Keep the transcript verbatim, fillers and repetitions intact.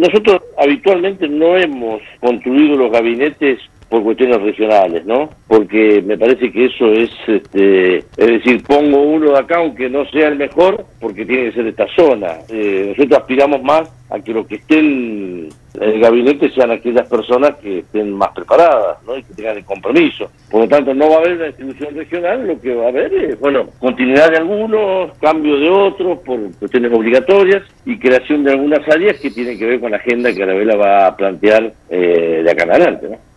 nosotros habitualmente no hemos construido los gabinetes por cuestiones regionales, ¿no? Porque me parece que eso es, este, es decir, pongo uno de acá aunque no sea el mejor, porque tiene que ser de esta zona. Eh, nosotros aspiramos más a que los que estén en el gabinete sean aquellas personas que estén más preparadas, ¿no? Y que tengan el compromiso. Por lo tanto, no va a haber una distribución regional, lo que va a haber es, bueno, continuidad de algunos, cambio de otros por cuestiones obligatorias y creación de algunas áreas que tienen que ver con la agenda que Arabella va a plantear eh, de acá en adelante, ¿no?